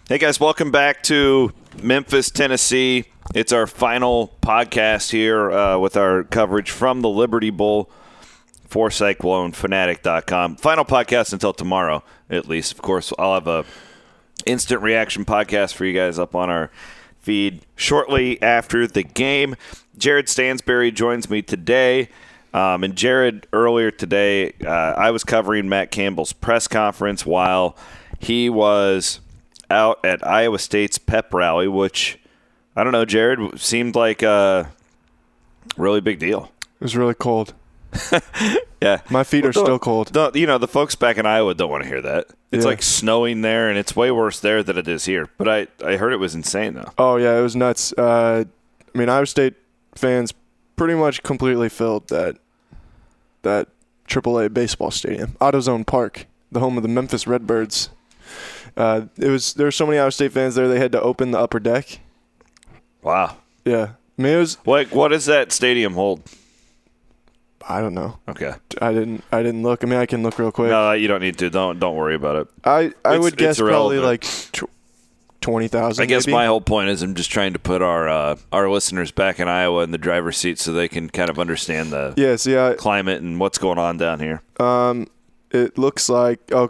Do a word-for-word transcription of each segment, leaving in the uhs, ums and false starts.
Hey, guys, welcome back to Memphis, Tennessee. It's our final podcast here uh, with our coverage from the Liberty Bowl for Cyclone Fanatic dot com. Final podcast until tomorrow, at least. Of course, I'll have a instant reaction podcast for you guys up on our feed shortly after the game. Jared Stansberry joins me today. Um, and Jared, earlier today, uh, I was covering Matt Campbell's press conference while he was out at Iowa State's pep rally, which, I don't know, Jared, seemed like a really big deal. It was really cold. Yeah. My feet are well, still cold. The, you know, the folks back in Iowa don't want to hear that. It's yeah. like snowing there, and it's way worse there than it is here. But I, I heard it was insane, though. Oh, yeah, it was nuts. Uh, I mean, Iowa State fans pretty much completely filled that that triple A baseball stadium, AutoZone Park, the home of the Memphis Redbirds. Uh, it was there were so many Iowa State fans there, they had to open the upper deck. Wow. Yeah. I mean, it was Like, what does that stadium hold? I don't know. Okay. I didn't I didn't look. I mean, I can look real quick. No, you don't need to. Don't don't worry about it. I, I It's- would guess it's probably irrelevant. like twenty thousand. I guess maybe. my whole point is I'm just trying to put our uh, our listeners back in Iowa in the driver's seat so they can kind of understand the Yeah, see, I, climate and what's going on down here. um, it looks like oh,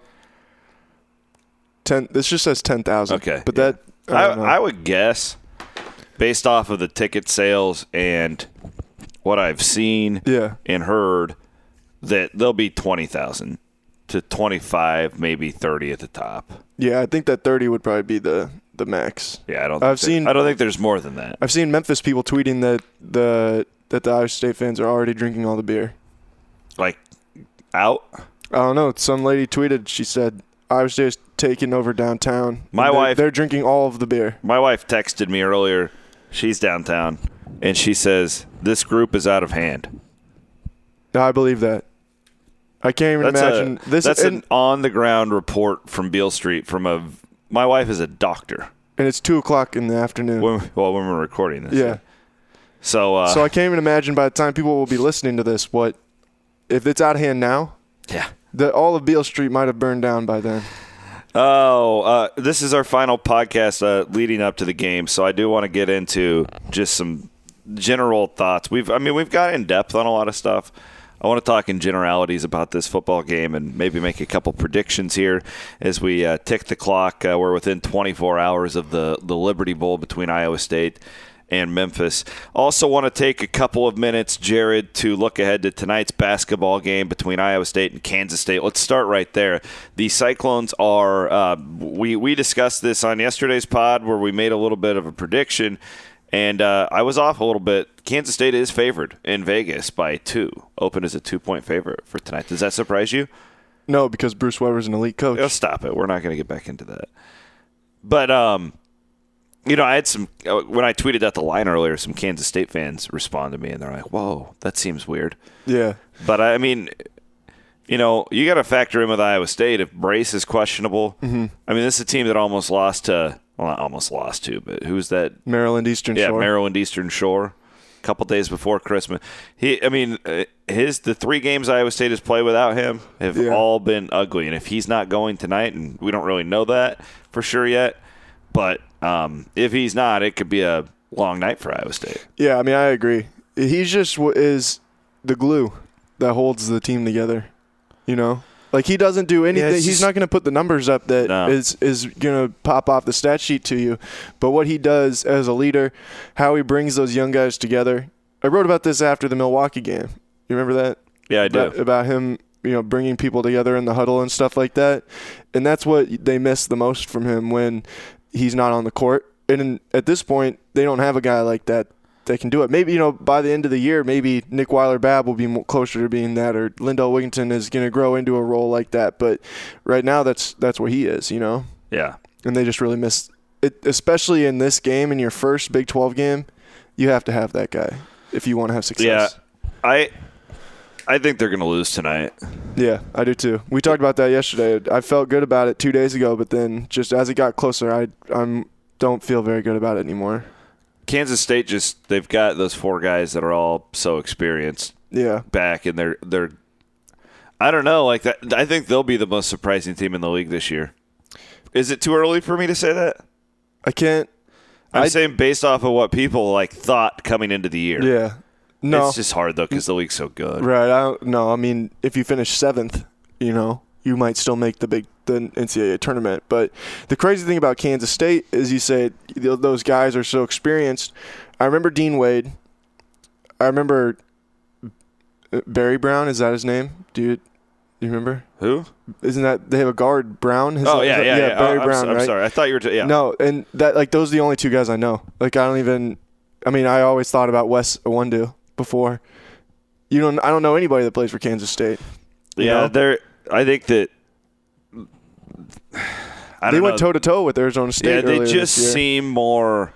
ten. This just says ten thousand. Okay, but yeah. that I, I, don't know. I would guess, based off of the ticket sales and what I've seen yeah, and heard, that there'll be twenty thousand to twenty-five, maybe thirty at the top. yeah. I think that thirty would probably be the the max. Yeah, I don't. I've think there- seen- I don't think there's more than that. I've seen Memphis people tweeting that the that the Iowa State fans are already drinking all the beer. Like out. I don't know. Some lady tweeted. She said Iowa State's taking over downtown. My and they're- wife- They're drinking all of the beer. My wife texted me earlier. She's downtown, and she says this group is out of hand. I believe that. I can't even That's imagine a, this. That's and, an on-the-ground report from Beale Street from a. My wife is a doctor. and it's two o'clock in the afternoon. When, well, when we're recording this. yeah. So. Uh, So I can't even imagine by the time people will be listening to this, what if it's out of hand now? yeah. The all of Beale Street might have burned down by then. Oh, uh, this is our final podcast uh, leading up to the game, so I do want to get into just some general thoughts. We've, I mean, we've got in depth on a lot of stuff. I want to talk in generalities about this football game and maybe make a couple predictions here as we uh, tick the clock. Uh, we're within twenty-four hours of the, the Liberty Bowl between Iowa State and Memphis. Also want to take a couple of minutes, Jared, to look ahead to tonight's basketball game between Iowa State and Kansas State. Let's start right there. The Cyclones are uh, we, we discussed this on yesterday's pod where we made a little bit of a prediction, and uh, I was off a little bit. Kansas State is favored in Vegas by two. Open as a two-point favorite for tonight. Does that surprise you? No, because Bruce Weber's an elite coach. Oh, stop it. We're not going to get back into that. But, um, you know, I had some – when I tweeted out the line earlier, some Kansas State fans responded to me, and they're like, whoa, that seems weird. Yeah. But, I mean, you know, you got to factor in with Iowa State. If Brace is questionable, mm-hmm. I mean, this is a team that almost lost to – well, not almost lost to, but who's that? Maryland Eastern Yeah, Shore. Maryland Eastern Shore. A couple days before Christmas. He, I mean, uh, his the three games Iowa State has played without him have Yeah. all been ugly. And if he's not going tonight, and we don't really know that for sure yet, but um, if he's not, it could be a long night for Iowa State. Yeah, I mean, I agree. He's just what is the glue that holds the team together, you know? Like, he doesn't do anything. Yeah, He's just, not going to put the numbers up that no. is, is going to pop off the stat sheet to you. But what he does as a leader, how he brings those young guys together. I wrote about this after the Milwaukee game. You remember that? Yeah, I do. About, about him, you know, bringing people together in the huddle and stuff like that. And that's what they miss the most from him when he's not on the court. And in, at this point, they don't have a guy like that that can do it. Maybe, you know, by the end of the year, maybe Nick Weiler-Babb will be more closer to being that, or Lindell Wigginton is going to grow into a role like that. But right now, that's that's what he is, you know? Yeah. And they just really miss it, especially in this game, in your first Big twelve game, you have to have that guy if you want to have success. Yeah. I I think they're going to lose tonight. Yeah, I do too. We talked about that yesterday. I felt good about it two days ago, but then just as it got closer, I I'm don't feel very good about it anymore. Kansas State just they've got those four guys that are all so experienced Yeah. back, and they're they're I don't know, like that. I think they'll be the most surprising team in the league this year. Is it too early for me to say that? I can't. I'm I, saying based off of what people like thought coming into the year. Yeah. No. It's just hard though because the league's so good. Right. I don't, no. I mean, if you finish seventh, you know, you might still make the big the N C double A tournament. But the crazy thing about Kansas State is you say those guys are so experienced. I remember Dean Wade. I remember Barry Brown. Is that his name? Do you, do you remember? Who? Isn't that they have a guard Brown? His, oh yeah, yeah, yeah. Barry oh, I'm, Brown. I'm right? sorry. I thought you were. T- yeah. No, and that like those are the only two guys I know. Like I don't even. I mean, I always thought about Wes Iwundu before. You don't. I don't know anybody that plays for Kansas State. Yeah, they're. I think that. I they don't went know. toe to toe with Arizona State. Yeah, they earlier just this year. seem more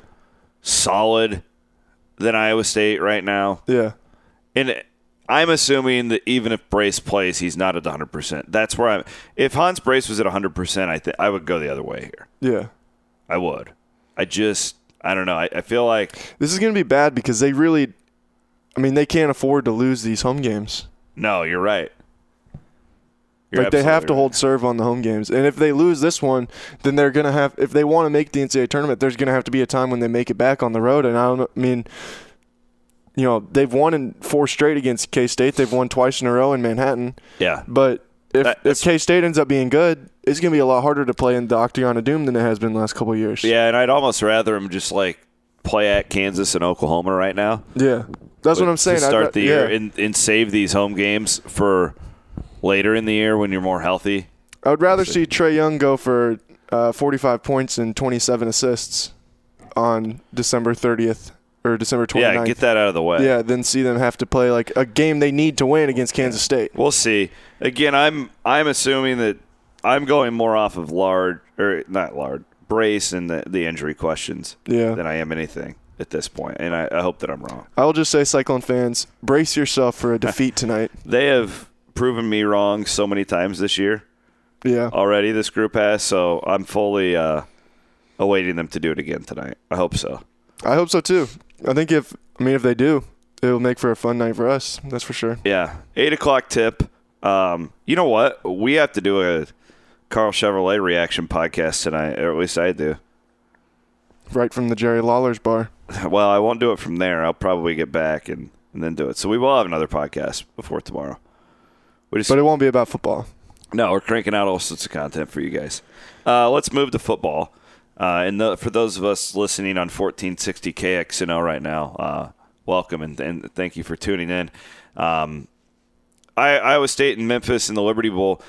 solid than Iowa State right now. Yeah. And I'm assuming that even if Brace plays, he's not at one hundred percent. That's where I'm. If Hans Brace was at one hundred percent, I think I would go the other way here. Yeah. I would. I just. I don't know. I, I feel like this is going to be bad because they really. I mean, they can't afford to lose these home games. No, you're right. You're like they have to right. hold serve on the home games, and if they lose this one, then they're gonna have. If they want to make the N C double A tournament, there's gonna have to be a time when they make it back on the road. And I don't. I mean, you know, they've won in four straight against K-State. They've won twice in a row in Manhattan. Yeah, but if that, if K-State ends up being good, it's gonna be a lot harder to play in the Octagon of Doom than it has been the last couple of years. Yeah, and I'd almost rather them just like play at Kansas and Oklahoma right now. Yeah, that's what I'm saying. To start I'd, the yeah. year and, and save these home games for later in the year when you're more healthy. I would rather see Trae Young go for uh, forty-five points and twenty-seven assists on December thirtieth or December twenty-ninth. Yeah, get that out of the way. Yeah, than see them have to play like a game they need to win against Kansas State. We'll see. Again, I'm I'm assuming that I'm going more off of Lard or not Lard Brace and the, the injury questions yeah. than I am anything at this point, and I, I hope that I'm wrong. I will just say, Cyclone fans, brace yourself for a defeat tonight. They have proven me wrong so many times this year. Yeah. Already, this group has, so I'm fully uh, awaiting them to do it again tonight. I hope so. I hope so too. I think if I mean if they do, it'll make for a fun night for us. That's for sure. Yeah, eight o'clock tip. Um, you know what? We have to do a Carl Chevrolet reaction podcast tonight, or at least I do. Right from the Jerry Lawler's bar. Well, I won't do it from there. I'll probably get back and, and then do it. So we will have another podcast before tomorrow. We just, but it won't be about football. No, we're cranking out all sorts of content for you guys. Uh, let's move to football. Uh, and the, for those of us listening on fourteen sixty K X N O right now, uh, welcome and, and thank you for tuning in. Um, I, Iowa State and Memphis in the Liberty Bowl.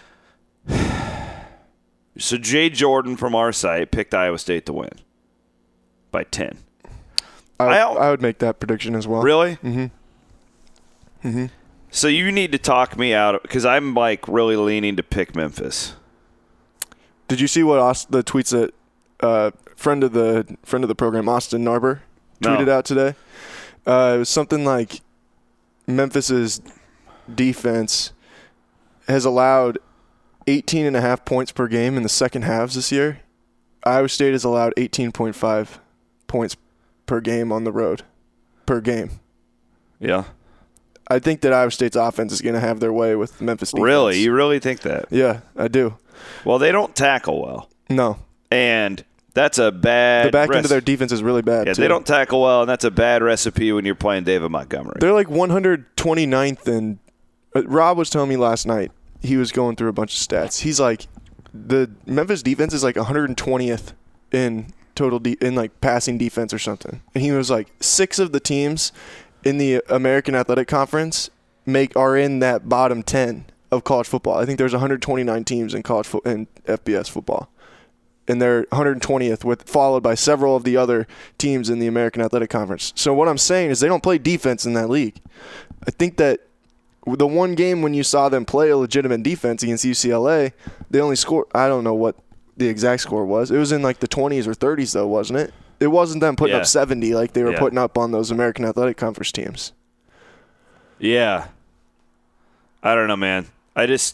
So Jay Jordan from our site picked Iowa State to win by ten. I, I, I would make that prediction as well. Really? Mm-hmm. Mm-hmm. So you need to talk me out because I'm like really leaning to pick Memphis. Did you see what Aust- the tweets that uh, friend of the friend of the program Austin Narber tweeted No. out today? Uh, it was something like Memphis's defense has allowed eighteen and a half points per game in the second halves this year. Iowa State has allowed eighteen point five points per game on the road per game. Yeah. I think that Iowa State's offense is going to have their way with Memphis defense. Really? You really think that? Yeah, I do. Well, they don't tackle well. No. And that's a bad The back end recipe. of their defense is really bad, Yeah, too. they don't tackle well, and that's a bad recipe when you're playing David Montgomery. They're like one hundred twenty-ninth, and uh, Rob was telling me last night, he was going through a bunch of stats. He's like, the Memphis defense is like one hundred twentieth in total de- in like passing defense or something. And he was like, six of the teams in the American Athletic Conference make are in that bottom ten of college football. I think there's one hundred twenty-nine teams in college fo- in F B S football. And they're one hundred twentieth, with followed by several of the other teams in the American Athletic Conference. So what I'm saying is they don't play defense in that league. I think that the one game when you saw them play a legitimate defense against U C L A, they only scored, I don't know what the exact score was. It was in like the twenties or thirties though, wasn't it? It wasn't them putting Yeah. up seventy like they were Yeah. putting up on those American Athletic Conference teams. Yeah. I don't know, man. I just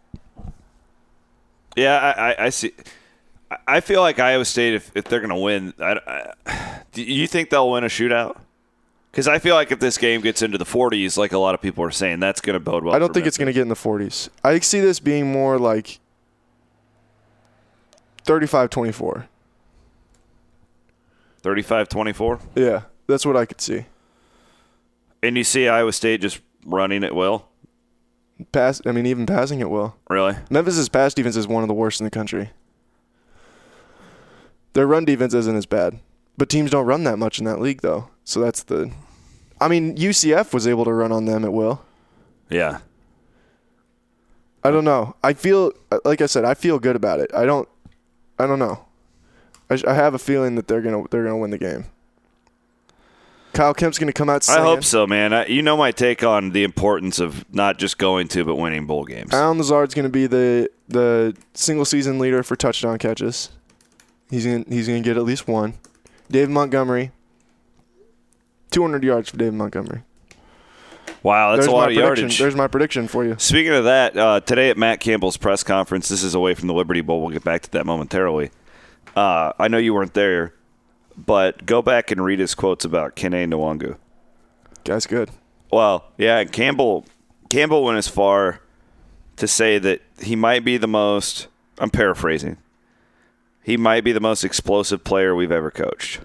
– yeah, I, I, I see – I feel like Iowa State, if, if they're going to win, I, I, do you think they'll win a shootout? Because I feel like if this game gets into the forties, like a lot of people are saying, that's going to bode well I don't for think it's going to get in the forties. I see this being more like thirty-five twenty-four. thirty-five twenty-four? Yeah, that's what I could see. And you see Iowa State just running at will? Pass. I mean, even passing it will. Really? Memphis's pass defense is one of the worst in the country. Their run defense isn't as bad. But teams don't run that much in that league, though. So that's the... I mean, U C F was able to run on them at will. Yeah. I don't know. I feel... Like I said, I feel good about it. I don't... I don't know. I, I have a feeling that they're gonna they're gonna win the game. Kyle Kemp's going to come out singing. I hope so, man. I, you know my take on the importance of not just going to, but winning bowl games. Allen Lazard's going to be the the single season leader for touchdown catches. He's going he's going to get at least one. David Montgomery, two hundred yards for David Montgomery. Wow, that's There's a lot my of prediction. yardage. There's my prediction for you. Speaking of that, uh, today at Matt Campbell's press conference, this is away from the Liberty Bowl. We'll get back to that momentarily. Uh, I know you weren't there, but go back and read his quotes about Kene Nwangu. Guy's good. Well, yeah, Campbell Campbell went as far to say that he might be the most, I'm paraphrasing, he might be the most explosive player we've ever coached.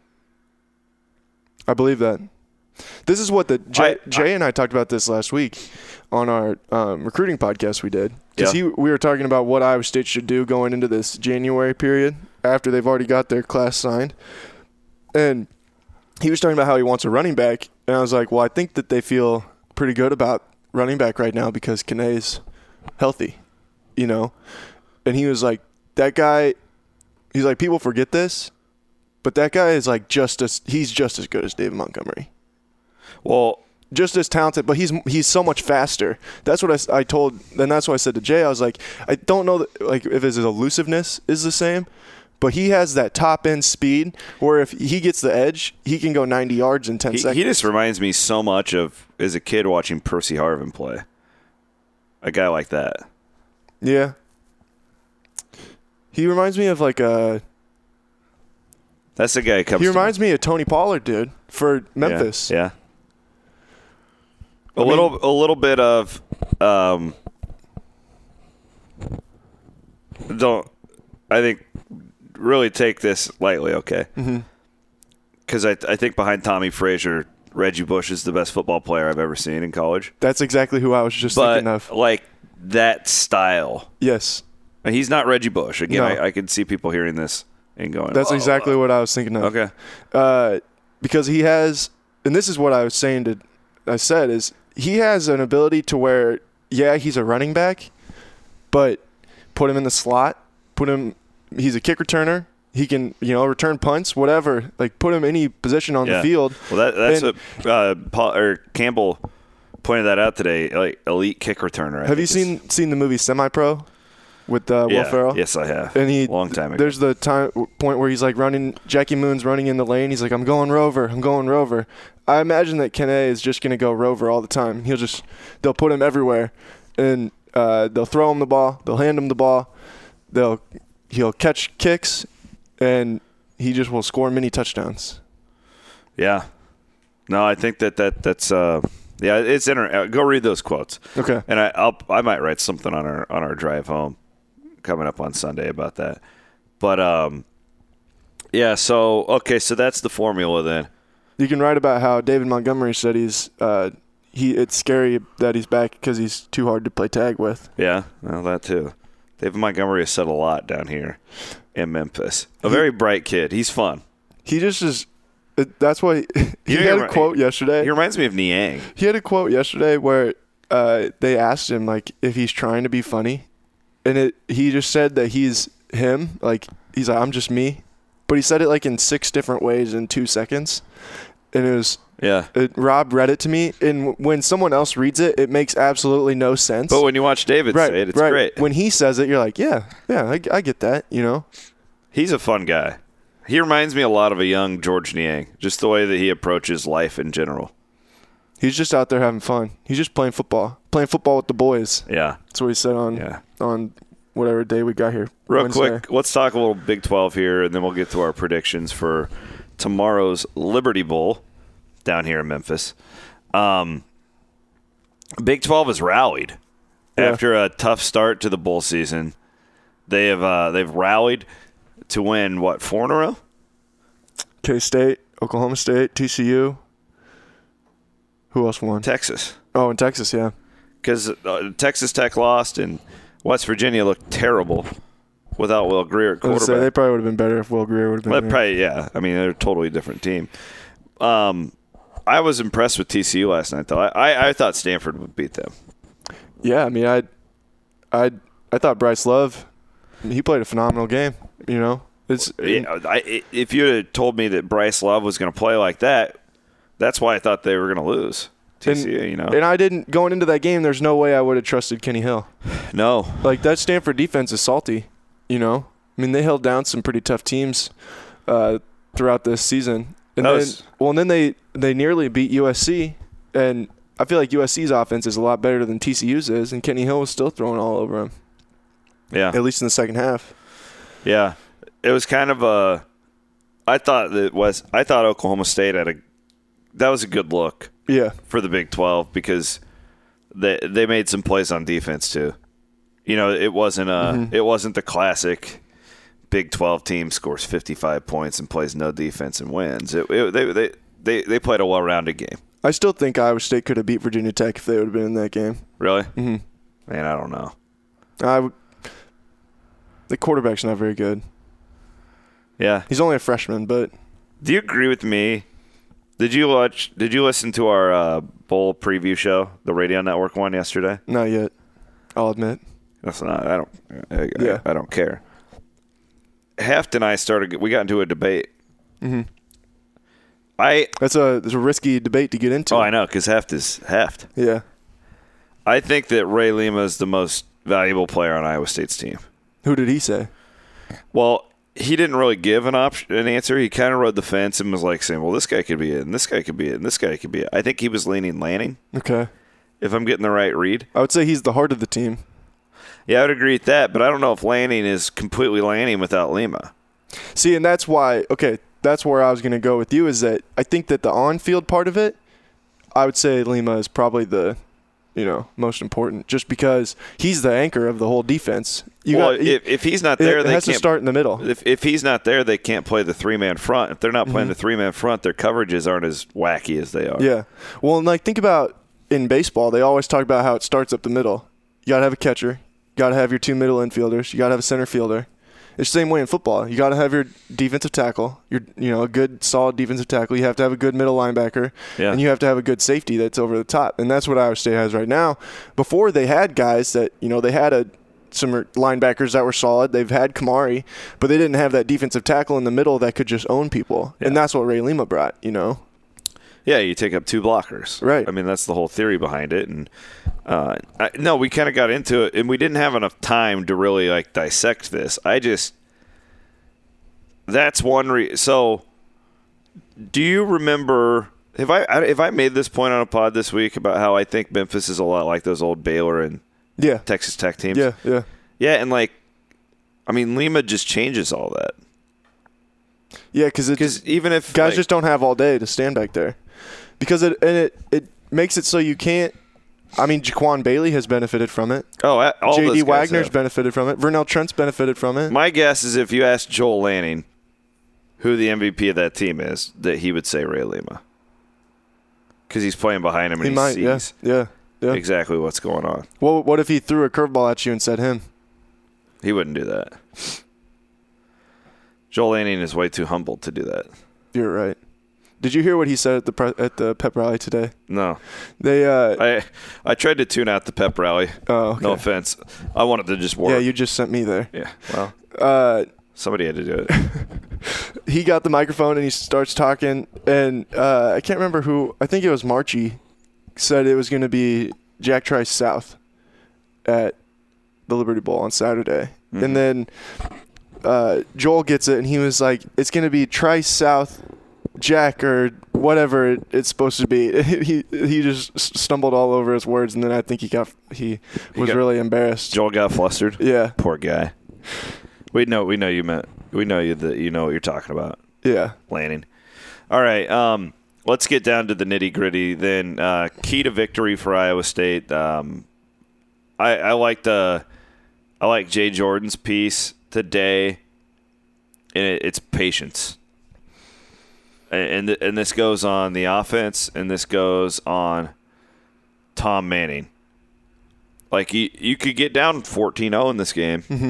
I believe that. This is what the Jay, I, Jay I, and I talked about this last week on our um, recruiting podcast we did. Because yeah. he we were talking about what Iowa State should do going into this January period after they've already got their class signed. And he was talking about how he wants a running back. And I was like, well, I think that they feel pretty good about running back right now because Kene's healthy, you know. And he was like, that guy, he's like, people forget this, but that guy is like just as, he's just as good as David Montgomery. Well, just as talented, but he's he's so much faster. That's what I, I told, and that's what I said to Jay. I was like, I don't know that, like if his elusiveness is the same, but he has that top end speed where if he gets the edge, he can go ninety yards in ten he, seconds. He just reminds me so much of as a kid watching Percy Harvin play. A guy like that. Yeah. He reminds me of like a. That's the guy who comes. He reminds me of Tony Pollard, dude, for Memphis. Yeah. yeah. A I little, mean, a little bit of, um, don't, I think, really take this lightly, okay? Because mm-hmm. I, I think behind Tommy Frazier, Reggie Bush is the best football player I've ever seen in college. That's exactly who I was just but, thinking of. like, that style. Yes. And he's not Reggie Bush. Again, no. I, I could see people hearing this and going, That's oh, exactly uh, what I was thinking of. Okay. Uh, because he has, and this is what I was saying to, I said, is he has an ability to where, yeah, he's a running back, but put him in the slot, put him, he's a kick returner. He can, you know, return punts, whatever. Like, put him any position on yeah. the field. Well, that, that's and, what uh, Paul, or Campbell pointed that out today, like elite kick returner. I have you is. seen seen the movie Semi-Pro with uh, yeah. Will Ferrell? Yes, I have. And he, long time ago. There's the time point where he's like running, Jackie Moon's running in the lane. He's like, I'm going Rover, I'm going Rover. I imagine that Kene is just going to go Rover all the time. He'll just, they'll put him everywhere. And uh, they'll throw him the ball, they'll hand him the ball, they'll he'll catch kicks, and he just will score many touchdowns. Yeah. No, I think that, that that's uh, yeah, it's inter- go read those quotes. Okay. And I I'll, I might write something on our on our drive home coming up on Sunday about that. But um, yeah. So okay, so that's the formula then. You can write about how David Montgomery said he's uh, he. It's scary that he's back because he's too hard to play tag with. Yeah, well, that too. David Montgomery has said a lot down here in Memphis. A very bright kid. He's fun. He just is. That's why he, he had a quote yesterday. He reminds me of Niang. He had a quote yesterday where uh, they asked him like if he's trying to be funny, and it he just said that he's him. Like he's like, I'm just me, but he said it like in six different ways in two seconds, and it was yeah. It, Rob read it to me, and when someone else reads it, it makes absolutely no sense. But when you watch David right, say it, it's right. great. When he says it, you're like, yeah, yeah, I, I get that. You know, he's a fun guy. He reminds me a lot of a young George Niang, just the way that he approaches life in general. He's just out there having fun. He's just playing football, playing football with the boys. Yeah, that's what he said on yeah. on whatever day we got here. Real Wednesday. quick, let's talk a little Big twelve here, and then we'll get to our predictions for tomorrow's Liberty Bowl down here in Memphis. Um, Big twelve has rallied yeah. after a tough start to the bowl season. They have uh, they've rallied to win what four in a row? K-State, Oklahoma State, T C U. Who else won? Texas. Oh, in Texas, yeah. Because uh, Texas Tech lost and West Virginia looked terrible without Will Greer at I was quarterback. gonna say, they probably would have been better if Will Greer would have been Well, there. probably, yeah. I mean, they're a totally different team. Um, I was impressed with T C U last night, though. I, I, I thought Stanford would beat them. Yeah, I mean, I, I, I thought Bryce Love, he played a phenomenal game. You know, it's Yeah, I, if you had told me that Bryce Love was going to play like that, that's why I thought they were going to lose. T C U, and, you know. And I didn't going into that game. There's no way I would have trusted Kenny Hill. No, Like that Stanford defense is salty. You know, I mean, they held down some pretty tough teams uh, throughout this season. And That then, was- well, and then they they nearly beat U S C, and I feel like U S C's offense is a lot better than T C U's is, and Kenny Hill was still throwing all over him, yeah, at least in the second half. yeah. It was kind of a. I thought that was. I thought Oklahoma State had a. That was a good look Yeah, for the Big twelve because they they made some plays on defense too. You know, it wasn't a. Mm-hmm. It wasn't the classic Big twelve team scores fifty-five points and plays no defense and wins. It, it, they, they they they played a well-rounded game. I still think Iowa State could have beat Virginia Tech if they would have been in that game. Really? Mm-hmm. Man, I don't know. I would, the quarterback's not very good. Yeah. He's only a freshman, but Do you agree with me? Did you watch? Did you listen to our uh, bowl preview show, the Radio Network one yesterday? not yet. I'll admit. That's not. I don't. I, Yeah. I, I don't care. Heft and I started. We got into a debate. Mm-hmm. I. That's a that's a risky debate to get into. Oh, I know, because Heft is Heft. Yeah. I think that Ray Lima is the most valuable player on Iowa State's team. Who did he say? Well, he didn't really give an option, an answer. He kind of rode the fence and was like saying, "Well, this guy could be it, and this guy could be it, and this guy could be it." I think he was leaning Lanning, Okay. if I'm getting the right read. I would say he's the heart of the team. Yeah, I would agree with that, but I don't know if Lanning is completely Lanning without Lima. See, and that's why, okay, that's where I was going to go with you, is that I think that the on-field part of it, I would say Lima is probably the, you know, most important, just because he's the anchor of the whole defense. You well, got, he- if, if he's not there, it they has can't to start in the middle. If if he's not there, they can't play the three man front. If they're not playing Mm-hmm. the three man front, their coverages aren't as wacky as they are. Yeah. Well, and like think about in baseball, they always talk about how it starts up the middle. You got to have a catcher. You got to have your two middle infielders. You got to have a center fielder. It's the same way in football. You got to have your defensive tackle. Your you know a good solid defensive tackle. You have to have a good middle linebacker, Yeah. and you have to have a good safety that's over the top. And that's what Iowa State has right now. Before they had guys that you know they had a some linebackers that were solid. They've had Kamari, but they didn't have that defensive tackle in the middle that could just own people. Yeah. And that's what Ray Lima brought. You know. Yeah, you take up two blockers. Right. I mean, that's the whole theory behind it. And uh, I, no, we kind of got into it, and we didn't have enough time to really like dissect this. I just that's one re- so. Do you remember? Have I have I made this point on a pod this week about how I think Memphis is a lot like those old Baylor and Yeah. Texas Tech teams? Yeah. Yeah. Yeah, and like, I mean, Lima just changes all that Yeah, because because even if guys like, just don't have all day to stand back there, because it and it it makes it so you can't. I mean, Jaquan Bailey has benefited from it. oh all J those D guys Wagner's have. benefited from it. Vernell Trent's benefited from it. My guess is if you asked Joel Lanning who the M V P of that team is, that he would say Ray Lima because he's playing behind him and he he, might. Yeah. sees Yeah. Yeah. exactly what's going on. Well, what if he threw a curveball at you and said him? He wouldn't do that. Joel Lanning is way too humble to do that. You're right. Did you hear what he said at the pre- at the pep rally today? No, They. Uh, I I tried to tune out the pep rally. oh, okay. No offense, I wanted to just work. Yeah, you just sent me there. yeah. Well, Uh, somebody had to do it. he got the microphone and he starts talking, and uh, I can't remember who. I think it was Marchie said it was going to be Jack Trice South at the Liberty Bowl on Saturday, Mm-hmm. and then uh, Joel gets it, and he was like, "It's going to be Trice South Jack or whatever it, it's supposed to be." he he just stumbled all over his words, and then I think he got he, He was got- really embarrassed. Joel got flustered. Yeah, Poor guy. We know we know you meant we know you that you know what you're talking about, yeah. Lanning. All right, um, let's get down to the nitty gritty. Then uh, key to victory for Iowa State. Um, I, I like the I like Jay Jordan's piece today, and it, it's patience. And, and and this goes on the offense, and this goes on Tom Manning. Like, you, you could get down fourteen oh in this game, mm-hmm.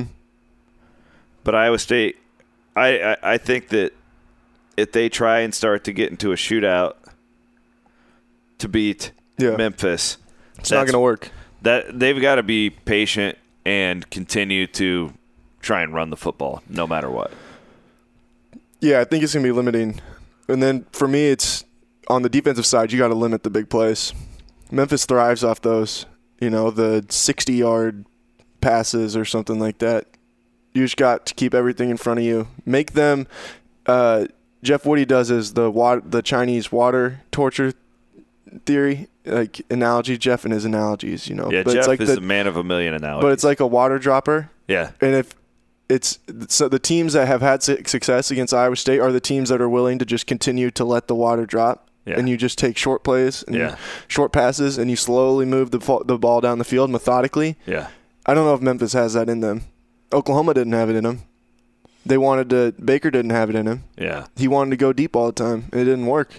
but Iowa State, I, I, I think that if they try and start to get into a shootout to beat yeah. Memphis, it's not going to work. That they've got to be patient and continue to try and run the football no matter what. Yeah, I think it's going to be limiting. And then for me, it's on the defensive side, you got to limit the big plays. Memphis thrives off those, you know, the sixty-yard passes or something like that. You just got to keep everything in front of you. Make them uh, – Jeff Woody does is the water, the Chinese water torture theory, like analogy. Jeff and his analogies, you know. Yeah, but Jeff it's like is the, the man of a million analogies. But it's like a water dropper. Yeah. And if it's so the teams that have had success against Iowa State are the teams that are willing to just continue to let the water drop. Yeah. And you just take short plays and yeah. short passes, and you slowly move the the ball down the field methodically. Yeah. I don't know if Memphis has that in them. Oklahoma didn't have it in them. They wanted to – Baker didn't have it in him. Yeah. He wanted to go deep all the time, and it didn't work.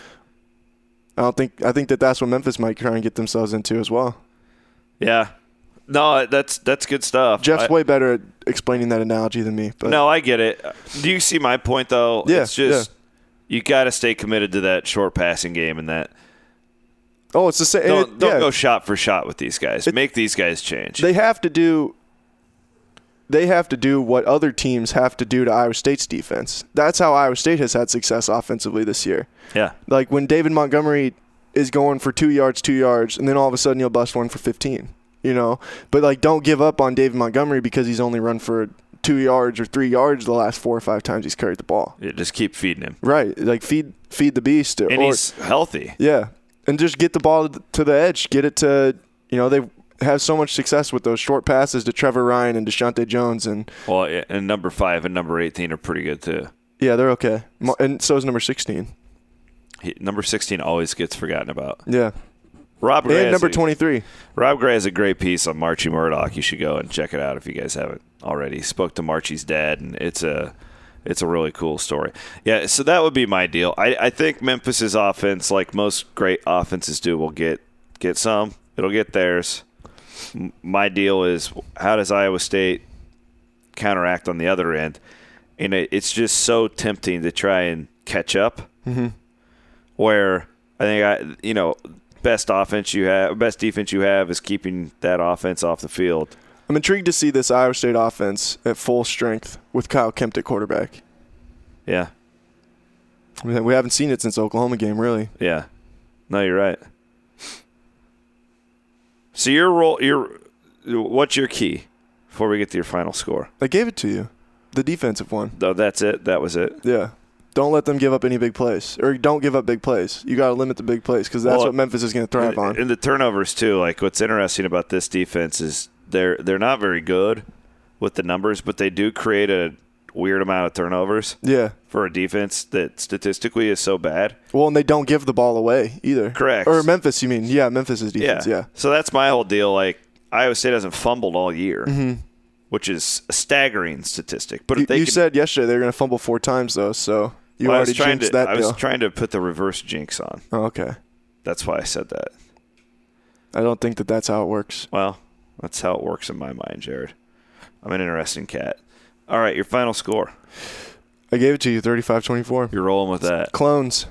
I don't think – I think that that's what Memphis might try and get themselves into as well. Yeah. No, that's that's good stuff. Jeff's I, way better at explaining that analogy than me. But. No, I get it. Do you see my point, though? Yeah, it's just yeah. you got to stay committed to that short passing game and that – Oh, it's the same. Don't, it, don't yeah. go shot for shot with these guys. It, Make these guys change. They have to do – They have to do what other teams have to do to Iowa State's defense. That's how Iowa State has had success offensively this year. Yeah. Like when David Montgomery is going for two yards, two yards, and then all of a sudden you'll bust one for fifteen, you know? But, like, don't give up on David Montgomery because he's only run for two yards or three yards the last four or five times he's carried the ball. Yeah, just keep feeding him. Right. Like, feed feed the beast. And or, he's healthy. Yeah. And just get the ball to the edge. Get it to, you know, they have so much success with those short passes to Trevor Ryan and Deshaunte Jones. And well, and number five and number eighteen are pretty good too. Yeah, they're okay. And so is number sixteen. He, number sixteen always gets forgotten about. Yeah. Rob Gray and number a, twenty-three. Rob Gray has a great piece on Marchie Murdoch. You should go and check it out if you guys haven't already. He spoke to Marchie's dad, and it's a it's a really cool story. Yeah, so that would be my deal. I, I think Memphis's offense, like most great offenses do, will get get some. It'll get theirs. My deal is, how does Iowa State counteract on the other end? And it, it's just so tempting to try and catch up. Mm-hmm. Where I think I, you know, best offense you have, best defense you have is keeping that offense off the field. I'm intrigued to see this Iowa State offense at full strength with Kyle Kempt at quarterback. Yeah, I mean, we haven't seen it since the Oklahoma game, really. Yeah, no, you're right. So your role, your what's your key before we get to your final score? I gave it to you, the defensive one. No, that's it. That was it. Yeah. Don't let them give up any big plays, or don't give up big plays. You got to limit the big plays because that's well, what Memphis is going to thrive and, on. And the turnovers too. Like, what's interesting about this defense is they're they're not very good with the numbers, but they do create a weird amount of turnovers. Yeah. For a defense that statistically is so bad. Well, and they don't give the ball away either. Correct. Or Memphis, you mean? Yeah, Memphis' defense. Yeah. yeah. So that's my whole deal. Like, Iowa State hasn't fumbled all year. Mm-hmm. Which is a staggering statistic. But you, if they you could, said yesterday they were going to fumble four times, though, so you well, already jinxed to, that I deal. was trying to put the reverse jinx on. Oh, okay. That's why I said that. I don't think that that's how it works. Well, that's how it works in my mind, Jared. I'm an interesting cat. All right, your final score. I gave it to you, thirty-five twenty-four. You're rolling with that. Clones.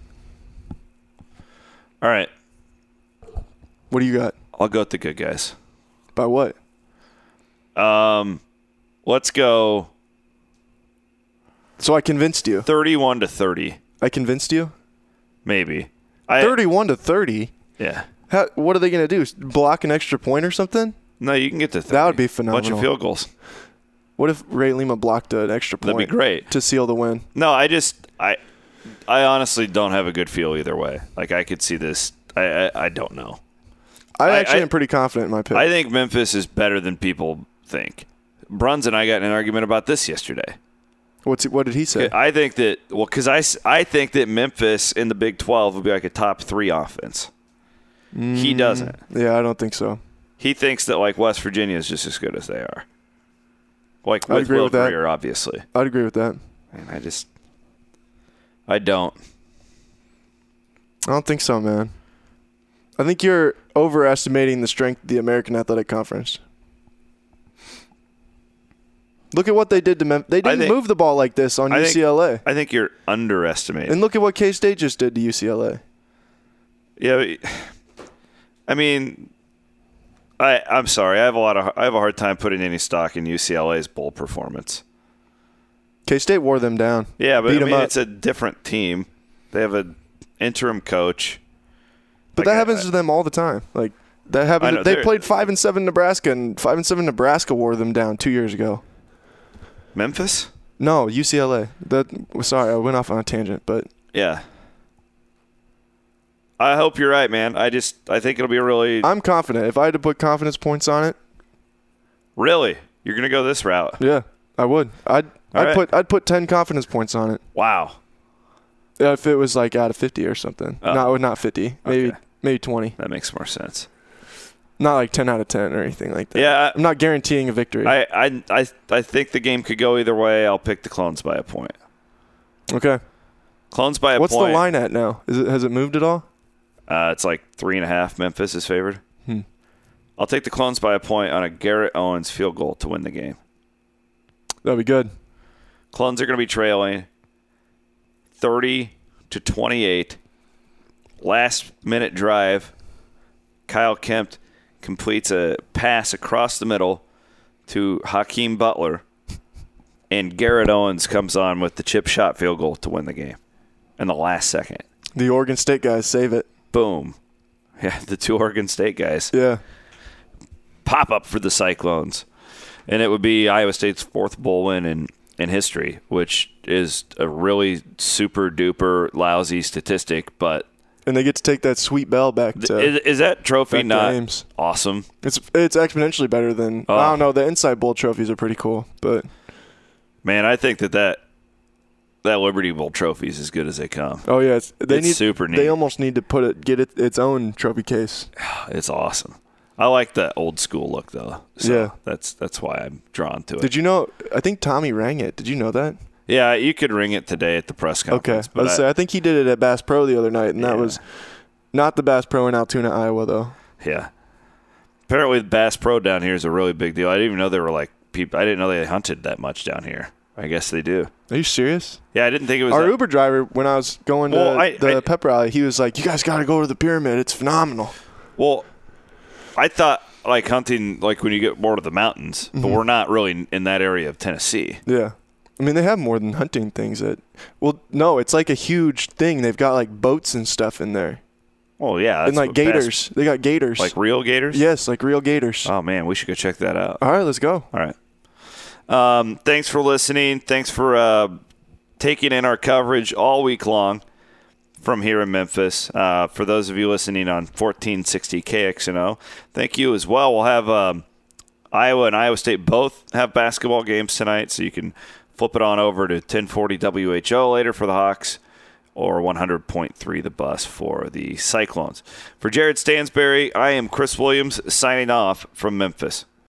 All right. What do you got? I'll go with the good guys. By what? Um, let's go. So I convinced you. thirty-one to thirty. I convinced you? Maybe. I, thirty-one to thirty? Yeah. How, what are they going to do? Block an extra point or something? No, you can get to thirty. That would be phenomenal. Bunch of field goals. What if Ray Lima blocked an extra point? That'd be great. To seal the win. No, I just I I honestly don't have a good feel either way. Like, I could see this. I I, I don't know. I, I actually I, am pretty confident in my pick. I think Memphis is better than people think. Bruns and I got in an argument about this yesterday. What's what did he say? I think that well, because I, I think that Memphis in the Big twelve would be like a top three offense. Mm, he doesn't. Yeah, I don't think so. he thinks that like West Virginia is just as good as they are. Like I'd with agree Will with that. Greer, obviously. I'd agree with that. And I just, I don't. I don't think so, man. I think you're overestimating the strength of the American Athletic Conference. Look at what they did to Memphis. They didn't think, move the ball like this on I U C L A. Think, I think you're underestimating. And look at what K-State just did to U C L A. Yeah, I mean, I I'm sorry. I have a lot of I have a hard time putting any stock in U C L A's bowl performance. K-State wore them down. Yeah, but Beat I mean, them up. it's a different team. They have an interim coach. But Like, that happens I- to them all the time. Like that I happened. know, They they're- played five and seven Nebraska, and five and seven Nebraska wore them down two years ago. Memphis? No, U C L A. That sorry, I went off on a tangent, but Yeah. I hope you're right, man. I just I think it'll be a really I'm confident. If I had to put confidence points on it, really. You're gonna go this route. yeah, I would. I'd All I'd right. put I'd put ten confidence points on it. Wow. Yeah, if it was like out of fifty or something. Oh. No, not fifty. Maybe Okay. maybe twenty. That makes more sense. Not like ten out of ten or anything like that. Yeah, I'm not guaranteeing a victory. I, I I I think the game could go either way. I'll pick the Clones by a point. okay. Clones by a What's point. the line at now? Is it has it moved at all? Uh, it's like three and a half. Memphis is favored. Hmm. I'll take the Clones by a point on a Garrett Owens field goal to win the game. That'd be good. Clones are going to be trailing thirty to twenty-eight. Last minute drive. Kyle Kempt completes a pass across the middle to Hakeem Butler, and Garrett Owens comes on with the chip shot field goal to win the game in the last second. The Oregon State guys save it. Boom. Yeah, the two Oregon State guys Yeah. pop up for the Cyclones. And it would be Iowa State's fourth bowl win in, in history, which is a really super duper lousy statistic. But And they get to take that sweet bell back to is, is that trophy back to not Ames. awesome? It's it's exponentially better than Oh. I don't know. The Inside Bowl trophies are pretty cool, but Man, I think that that, that Liberty Bowl trophy is as good as they come. oh yeah, it's, they It's need super neat. They almost need to put it get it its own trophy case. It's awesome. I like the old school look, though. So Yeah. that's that's why I'm drawn to it. Did you know? I think Tommy rang it. Did you know that? Yeah, you could ring it today at the press Okay, conference. let's but say I think he did it at Bass Pro the other night, and that Yeah. was not the Bass Pro in Altoona, Iowa, though. Yeah. Apparently, Bass Pro down here is a really big deal. I didn't even know they were like people. I didn't know they hunted that much down here. I guess they do. Are you serious? Yeah, I didn't think it was. Our that- Uber driver, when I was going to Well, I- the I- pep rally, he was like, "You guys got to go to the pyramid. It's phenomenal." Well, I thought like hunting, like when you get more to the mountains, Mm-hmm. but we're not really in that area of Tennessee. Yeah. I mean, they have more than hunting things. That well, no, it's like a huge thing. They've got like boats and stuff in there, Well, yeah, that's and like what Bass- gators. They got gators. like real gators. yes, like real gators. Oh man, we should go check that out. All right, let's go. All right. Um, thanks for listening. Thanks for uh, taking in our coverage all week long from here in Memphis. Uh, for those of you listening on fourteen sixty K X N O, thank you as well. We'll have um, Iowa and Iowa State both have basketball games tonight, so you can flip it on over to ten forty W H O later for the Hawks or one hundred point three The Bus for the Cyclones. For Jared Stansberry, I am Chris Williams signing off from Memphis.